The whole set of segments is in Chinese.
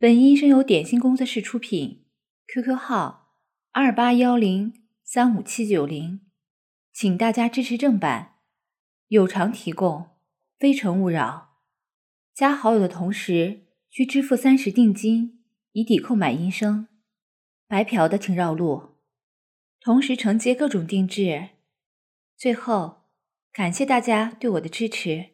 本音声由点心工作室出品 ，QQ 号2810357990，请大家支持正版，有偿提供，非诚勿扰。加好友的同时需支付30定金，以抵扣买音声。白嫖的请绕路，同时承接各种定制。最后，感谢大家对我的支持。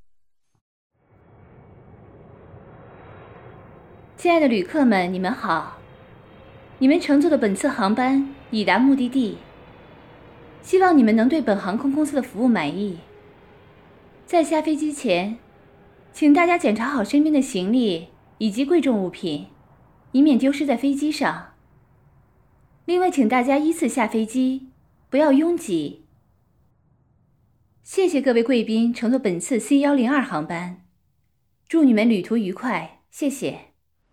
亲爱的旅客们，你们好！你们乘坐的本次航班已达目的地，希望你们能对本航空公司的服务满意。在下飞机前，请大家检查好身边的行李以及贵重物品，以免丢失在飞机上。另外，请大家依次下飞机，不要拥挤。谢谢各位贵宾乘坐本次 C102 航班，祝你们旅途愉快，谢谢。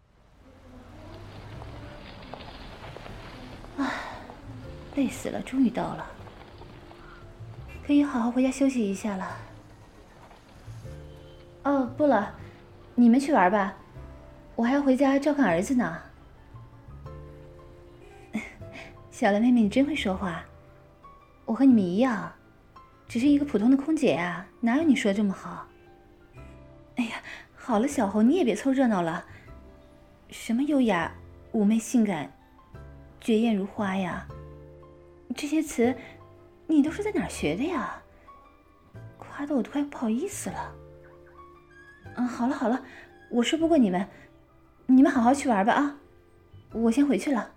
累死了，终于到了，可以好好回家休息一下了。哦，不了，你们去玩吧，我还要回家照看儿子呢。小兰妹妹，你真会说话，我和你们一样，只是一个普通的空姐啊，哪有你说的这么好？哎呀，好了，小侯，你也别凑热闹了，什么优雅、妩媚、性感、绝艳如花呀，这些词你都是在哪儿学的呀？夸得我都快不好意思了。好了好了，我说不过你们，你们好好去玩吧啊，我先回去了。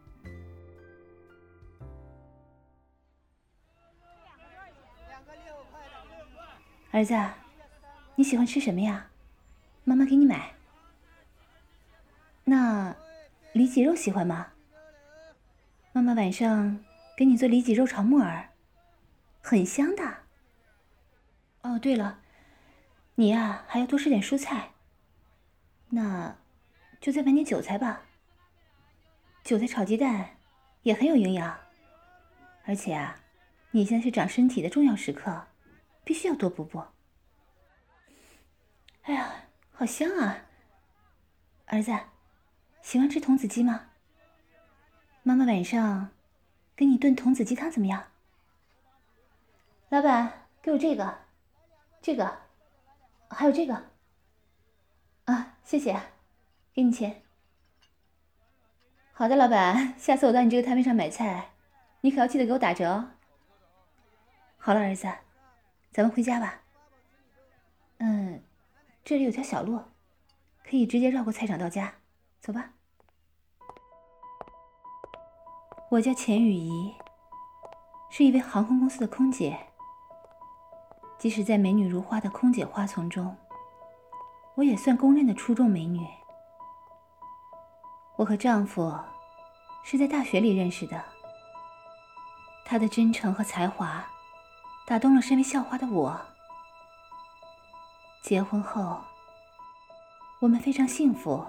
儿子，你喜欢吃什么呀？妈妈给你买。那里脊肉喜欢吗？妈妈晚上给你做里脊肉炒木耳，很香的。哦，对了，你呀还要多吃点蔬菜。那就再买点韭菜吧，韭菜炒鸡蛋也很有营养，而且啊，你现在是长身体的重要时刻，必须要多补补。哎呀，好香啊！儿子，喜欢吃童子鸡吗？妈妈晚上给你炖童子鸡汤怎么样？老板，给我这个，还有这个。啊，谢谢，给你钱。好的，老板，下次我到你这个摊位上买菜，你可要记得给我打折哦。好了，儿子，咱们回家吧。这里有条小路，可以直接绕过菜场到家，走吧。我叫钱雨怡，是一位航空公司的空姐。即使在美女如花的空姐花丛中，我也算公认的出众美女。我和丈夫是在大学里认识的，他的真诚和才华打动了身为校花的我。结婚后，我们非常幸福。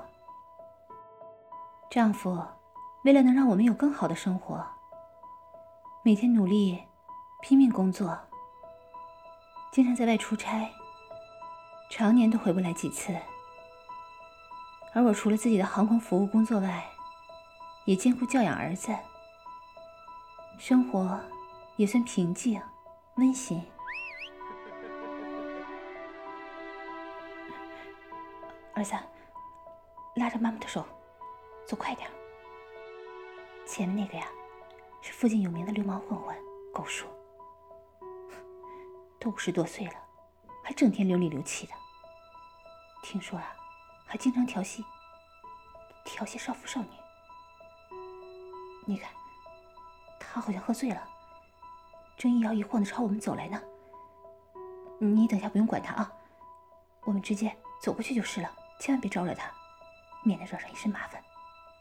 丈夫为了能让我们有更好的生活，每天努力拼命工作，经常在外出差，常年都回不来几次。而我除了自己的航空服务工作外，也兼顾教养儿子，生活也算平静温馨。儿子，拉着妈妈的手，走快点。前面那个呀，是附近有名的流氓混混，狗叔，都50多岁了，还整天流里流气的。听说啊，还经常调戏少妇少女。你看，他好像喝醉了，正一摇一晃的朝我们走来呢。你等下不用管他啊，我们直接走过去就是了，千万别招惹他，免得惹上一身麻烦。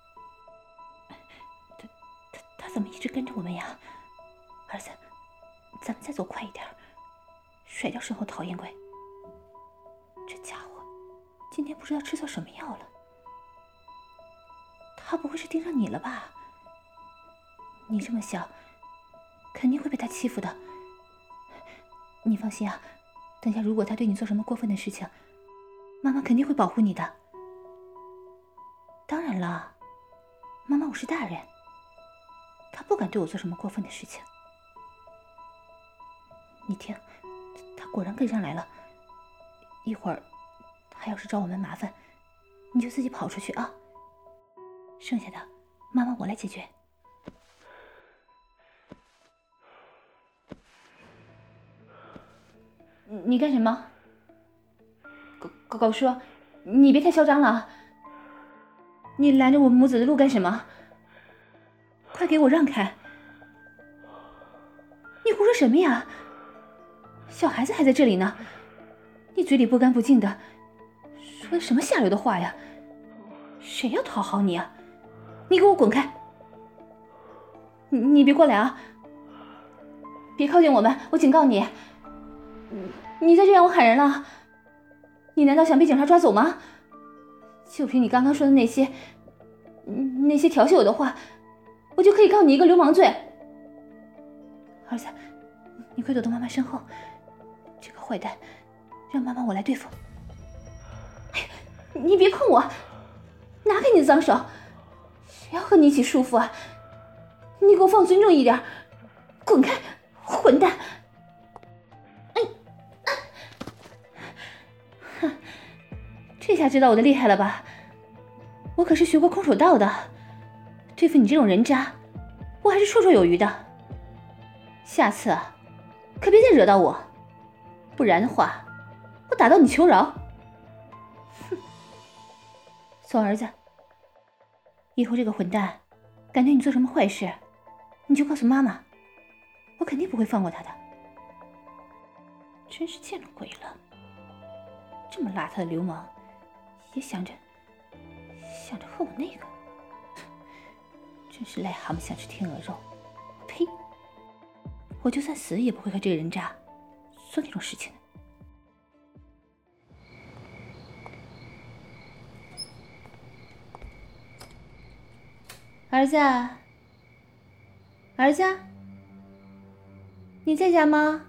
他怎么一直跟着我们呀？儿子，咱们再走快一点，甩掉身后讨厌鬼。这家伙今天不知道吃错什么药了，他不会是盯上你了吧？你这么小，肯定会被他欺负的。你放心啊，等下如果他对你做什么过分的事情，妈妈肯定会保护你的。 然了，妈妈，我是大人，他不敢对我做什么过分的事情。你听，他果然跟上来了，一会儿他要是找我们麻烦，你就自己跑出去啊。剩下的，妈妈我来解决。你干什么？狗叔，你别太嚣张了啊！你拦着我母子的路干什么？快给我让开！你胡说什么呀？小孩子还在这里呢，你嘴里不干不净的，说的什么下流的话呀？谁要讨好你啊？你给我滚开！你别过来啊！别靠近我们，我警告你！你再这样我喊人了！你难道想被警察抓走吗？就凭你刚刚说的那些调戏我的话，我就可以告你一个流氓罪。儿子，你快躲到妈妈身后，这个坏蛋，让妈妈我来对付。哎，你别碰我，拿开你的脏手！谁要和你一起束缚啊？你给我放尊重一点，滚开，混蛋！哼，这下知道我的厉害了吧？我可是学过空手道的，对付你这种人渣，我还是绰绰有余的。下次啊，可别再惹到我，不然的话，我打到你求饶。哼，宋儿子，以后这个混蛋敢对你做什么坏事，你就告诉妈妈，我肯定不会放过他的。真是见了鬼了，这么邋遢的流氓，也想着和我那个，真是癞蛤蟆想吃天鹅肉。呸！我就算死也不会和这个人渣做那种事情的。儿子，儿子，你在家吗？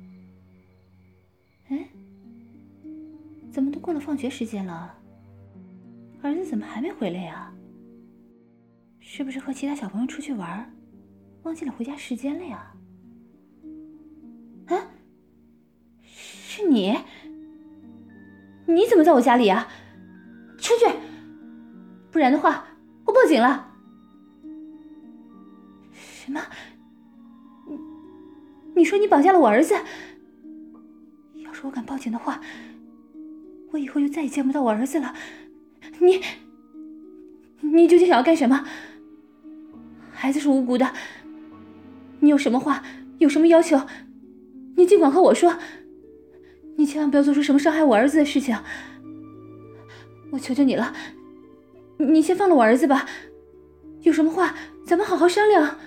哎，怎么都过了放学时间了，儿子怎么还没回来呀？是不是和其他小朋友出去玩，忘记了回家时间了呀？啊，是你？你怎么在我家里啊？出去，不然的话我报警了。什么？你说你绑架了我儿子？要是我敢报警的话，我以后就再也见不到我儿子了。你究竟想要干什么？孩子是无辜的，你有什么话，有什么要求，你尽管和我说，你千万不要做出什么伤害我儿子的事情。我求求你了，你先放了我儿子吧，有什么话咱们好好商量。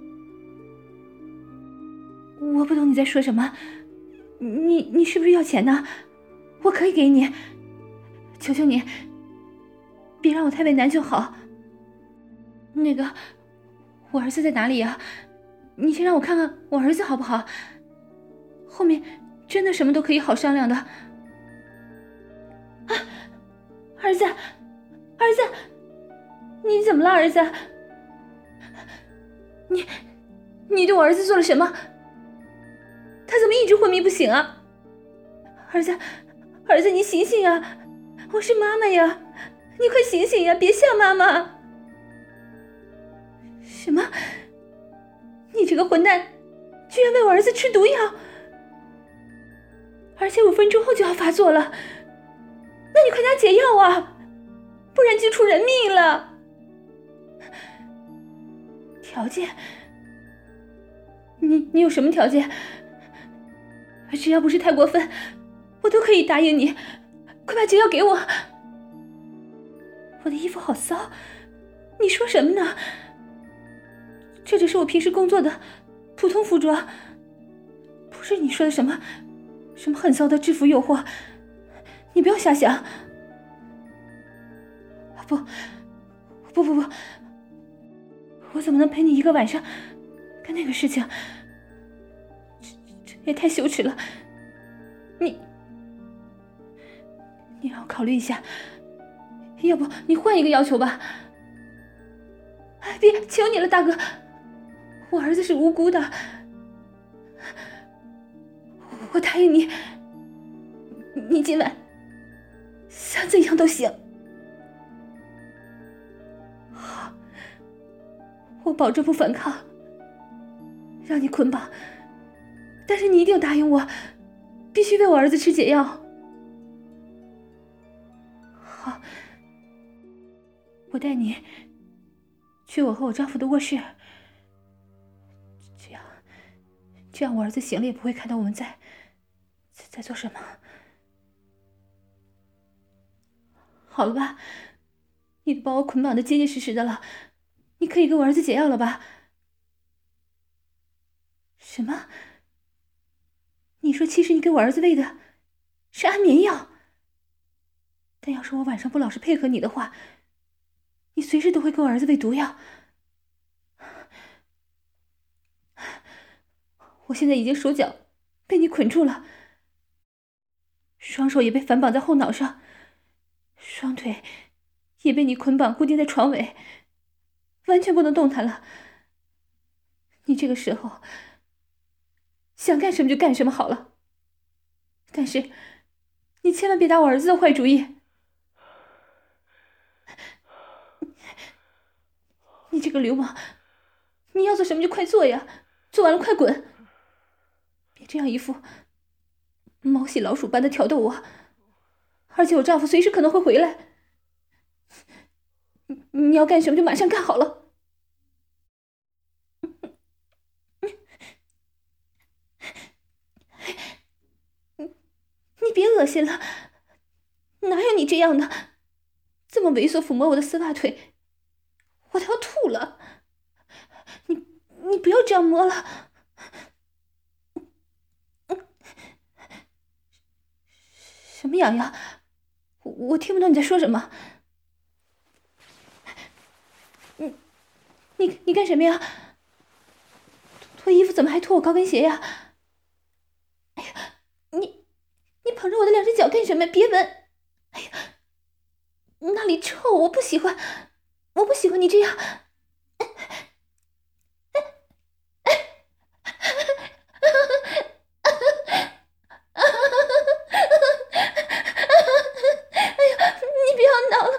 我不懂你在说什么，你是不是要钱呢？我可以给你，求求你，别让我太为难就好。那个，我儿子在哪里呀？你先让我看看我儿子好不好？后面真的什么都可以好商量的。啊，儿子，儿子，你怎么了，儿子？你对我儿子做了什么？他怎么一直昏迷不醒啊？儿子，儿子，你醒醒啊！我是妈妈呀，你快醒醒呀，别吓妈妈！什么？你这个混蛋，居然喂我儿子吃毒药，而且5分钟后就要发作了，那你快点解药啊，不然就出人命了。条件？你有什么条件？只要不是太过分，我都可以答应你。快把解药给我！我的衣服好骚，你说什么呢？这只是我平时工作的普通服装，不是你说的什么很骚的制服诱惑，你不要瞎想。不，我怎么能陪你一个晚上干那个事情？这也太羞耻了。你让我考虑一下，要不你换一个要求吧。 别，求你了，大哥，我儿子是无辜的，我答应你，你今晚想怎样都行。好，我保证不反抗，让你捆绑，但是你一定答应我，必须喂我儿子吃解药。好，我带你去我和我丈夫的卧室，这样我儿子醒了也不会看到我们在做什么。好了吧，你都把我捆绑的结结实实的了，你可以给我儿子解药了吧？什么？你说其实你给我儿子喂的是安眠药？但要是我晚上不老实配合你的话，你随时都会给我儿子喂毒药。我现在已经手脚被你捆住了，双手也被反绑在后脑上，双腿也被你捆绑固定在床尾，完全不能动弹了。你这个时候想干什么就干什么好了，但是你千万别打我儿子的坏主意。你这个流氓，你要做什么就快做呀，做完了快滚，别这样一副猫戏老鼠般的挑逗我，而且我丈夫随时可能会回来。你要干什么就马上干好了。你别恶心了，哪有你这样的，这么猥琐抚摸我的丝袜腿，我都要吐了。你不要这样摸了。什么洋洋？我听不懂你在说什么。你干什么呀？脱衣服怎么还脱我高跟鞋呀？哎呀，你捧着我的两只脚干什么？别闻！哎呀，那里臭，我不喜欢，我不喜欢你这样。哎呀，你不要闹了，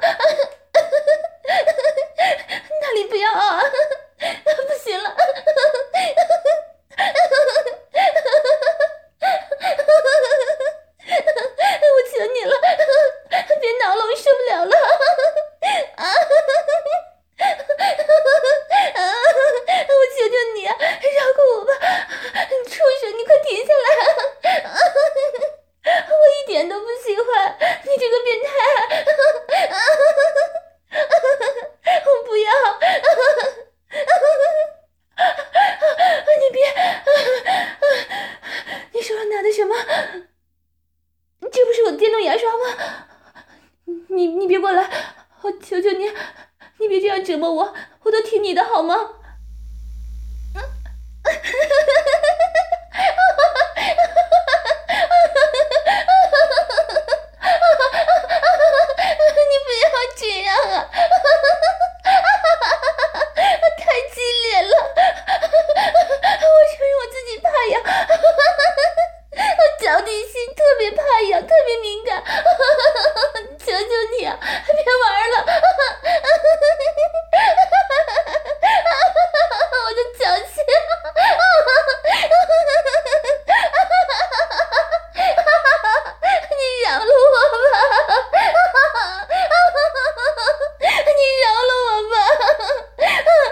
那里不要啊！不行了。我求你了，别挠了，我受不了了。我求求你，饶过我吧！你畜生，你快停下来！我一点都不喜欢你这个变态！我不要！你别！你手上拿的什么？这不是我的电动牙刷吗？你别过来！我求求你，你别这样折磨我，我都听你的好吗？你不要这样啊！太激烈了，我承认我自己怕痒，我脚底心特别怕痒，特别敏感，求求你啊，别玩了！我的脚心！你饶了我吧！你饶了我吧！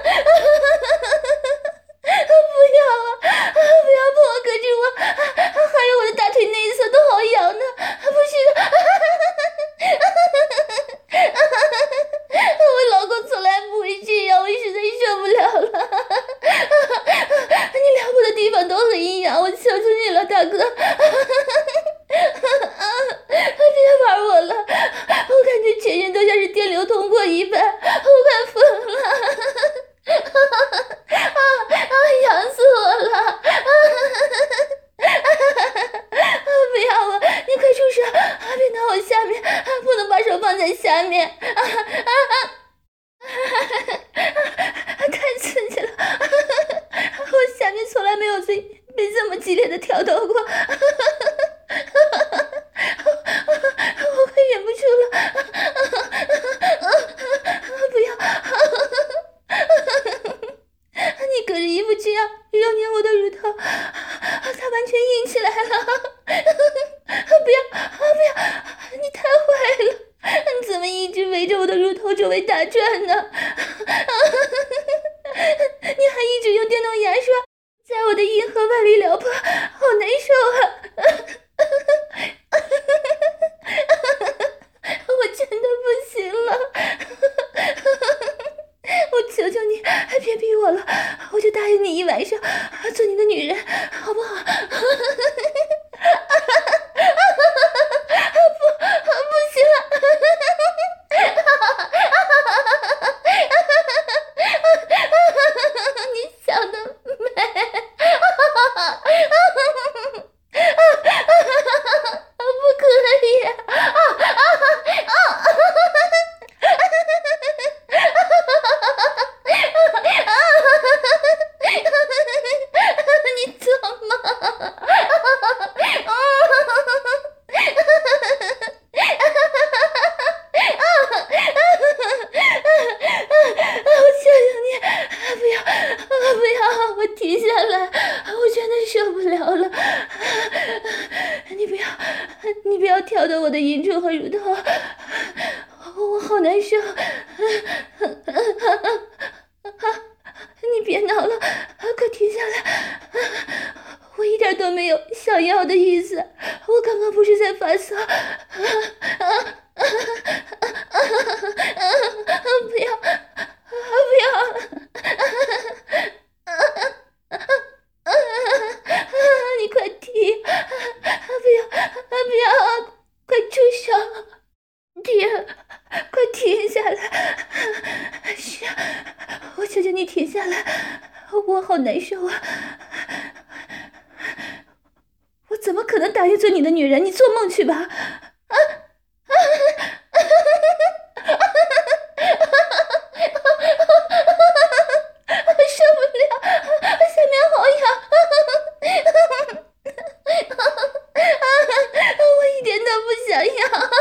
不要啊！不要把我搁住我，还有我的大腿内侧都好痒呢！不是的，我老公从来不会这样，我实在受不了了。你撩拨的地方都很痒，我求求你了，大哥！别玩我了，我感觉全身都像是电流通过一般，我快疯了！痒死我了！不要啊！你快住手！别拿我下面，不能把手放在下面！ 挑逗过，我快忍不住了，不要，你隔着衣服这样揉捏我的乳头，它完全硬起来了，不要，你太坏了，你怎么一直围着我的乳头周围打转呢？你还一直用电动牙刷在我的阴核外里撩拨，好难受啊！我真的不行了，我求求你别逼我了，我就答应你一晚上做你的女人，好不好？不行了！你想得美！不可以！你做梦！我停下来，我真的受不了了！你不要挑逗我的阴唇和乳头，我好难受！你别闹了，快停下来！我一点都没有想要的意思，我刚刚不是在发骚。不要！你快停！不要！快住手！停！快停下来！是，我求求你停下来，我好难受啊！我怎么可能答应做你的女人？你做梦去吧！受不了，下面好痒！我一点都不想要！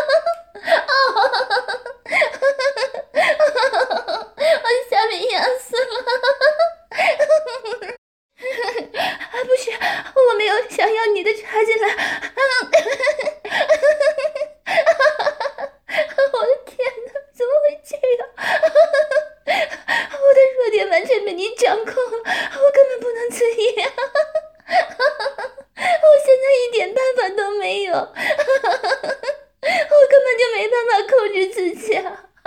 我下面痒死了！不是，我没有想要你的插进来。我的天哪，怎么会这样？我的弱点完全被你掌控了，我根本不能自已。我现在一点办法都没有，我根本就没办法控制自己啊！我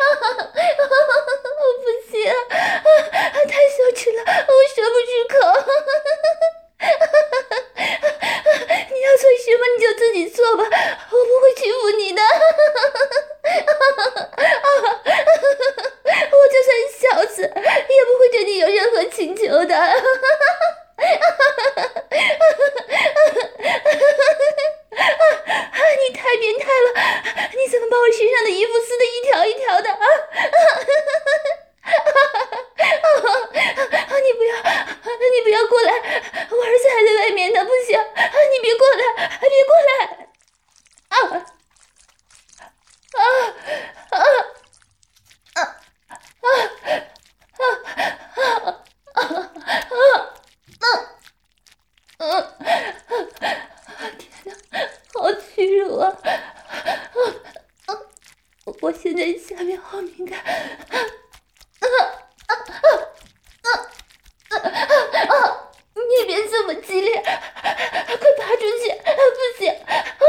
不行，太羞耻了，我说不出口。你要做什么你就自己做吧，我不会欺负你的。我就算小子，也不会对你有任何请求的。你太变态了，你怎么把我身上的衣服撕得一条一条的啊？你不要过来，我儿子还在外面呢，不行，你别过来，别过来！天哪，好屈辱啊！我现在下面好敏感。你别这么激烈，快爬出去！不行，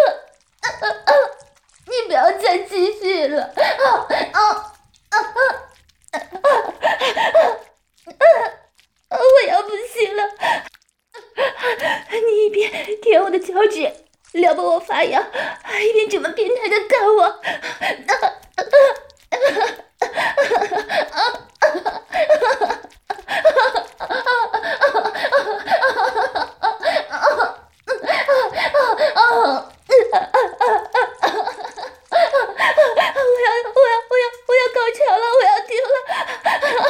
你不要再继续了。我要不行了。你一边舔我的脚趾，撩拨我发痒，一边这么变态的干我。我要高潮了，我要停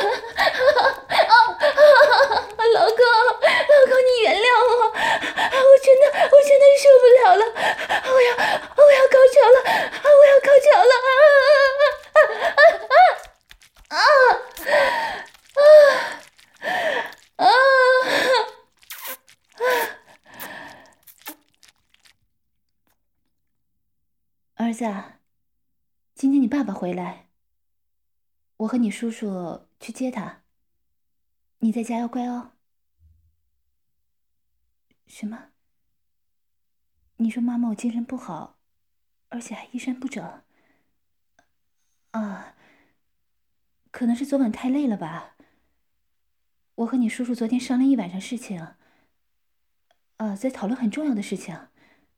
了。老公，你原谅我，我子啊，今天你爸爸回来，我和你叔叔去接他，你在家要乖哦。什么？你说妈妈我精神不好，而且还衣衫不整？啊，可能是昨晚太累了吧。我和你叔叔昨天商量一晚上事情，在讨论很重要的事情。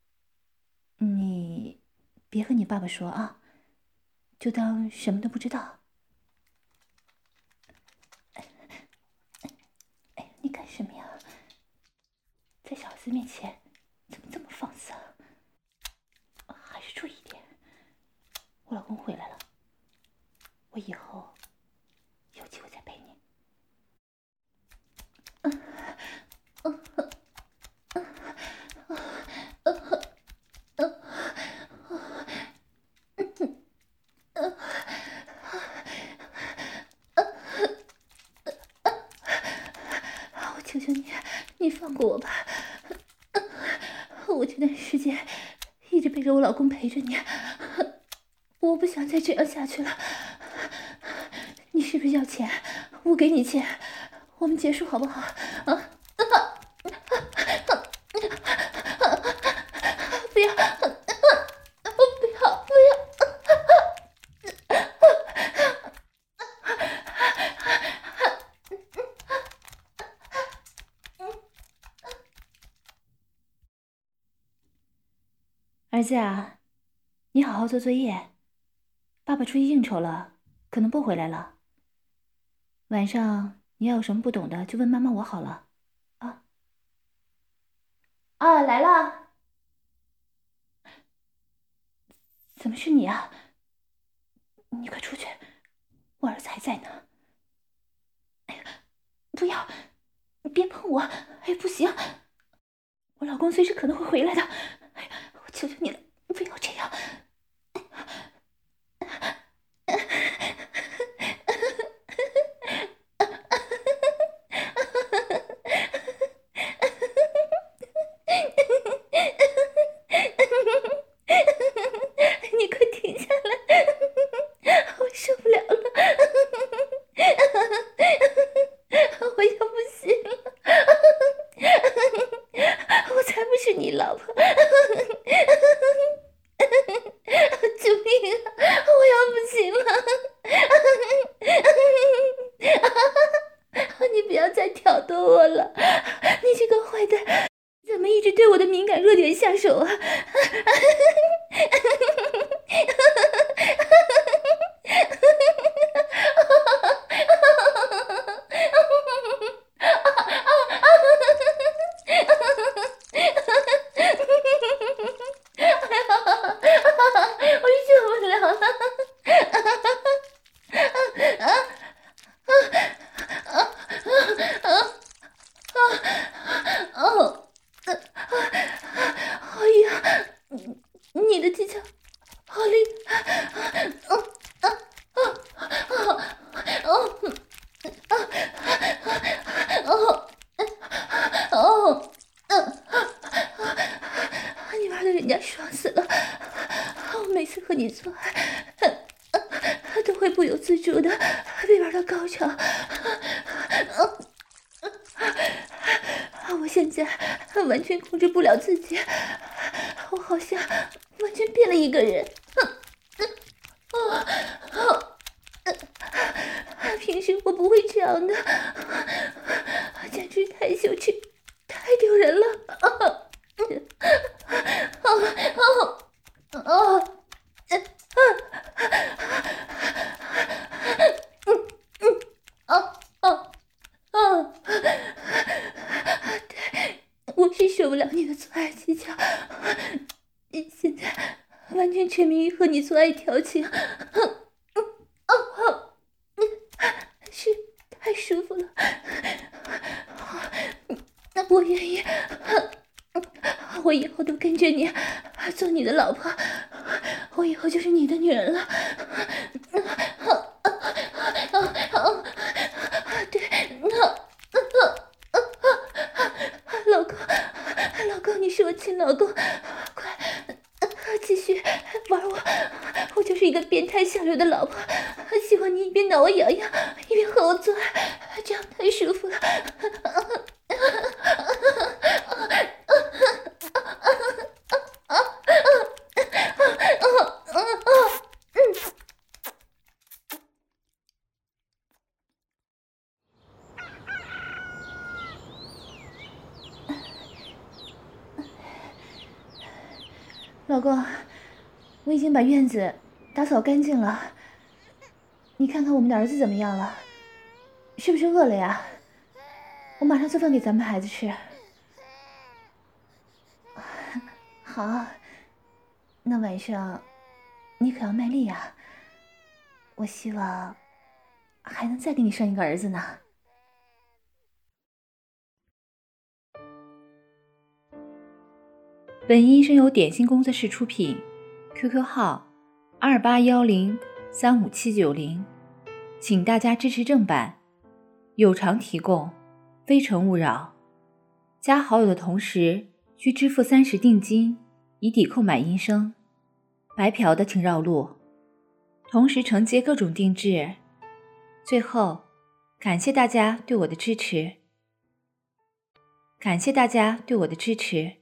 你别和你爸爸说啊，就当什么都不知道。哎，你干什么呀？在小子面前怎么这么放肆啊？还是注意点。我老公回来了，我以后有机会再陪你。我求求你，你放过我吧。我这段时间一直背着我老公陪着你，我不想再这样下去了。你是不是要钱？我给你钱，我们结束好不好？啊！不要！不要！不要！儿子啊，你好好做作业。爸爸出去应酬了，可能不回来了。晚上你要有什么不懂的，就问妈妈我好了。啊！啊，来了！怎么是你啊？你快出去，我儿子还在呢。哎呀，不要！你别碰我！哎，不行，我老公随时可能会回来的。哎呀，我求求你了，不要这样！你快停下来！我受不了了！我要不行了！我才不是你老婆！救命啊！我要不行了！你不要再挑逗我了！你这个坏蛋，怎么一直对我的敏感弱点下手啊？我受不了了！哎呀，你的技巧好厉害！你玩的人家爽死了！我每次和你做爱，都会不由自主的被玩到高潮。我现在完全控制不了自己，我好像完全变了一个人。平时我不会这样的，简直太羞耻，太丢人了。我是受不了你的做爱技巧，现在完全沉迷于和你做爱调情，是太舒服了，我愿意，我以后都跟着你做你的老婆，我以后就是你的女人了。对，老公，你是我亲老公，快继续玩我， 流的老婆，喜欢你一边挠我痒痒，一边和我做爱，这样太舒服了。老公，我已经把院子打扫干净了，你看看我们的儿子怎么样了？是不是饿了呀？我马上做饭给咱们孩子吃。好，那晚上你可要卖力呀！我希望还能再给你生一个儿子呢。本音声由点心工作室出品 ，QQ 号2810357790，请大家支持正版，有偿提供，非诚勿扰。加好友的同时需支付30定金，以抵扣买音声。白嫖的请绕路，同时承接各种定制。最后，感谢大家对我的支持。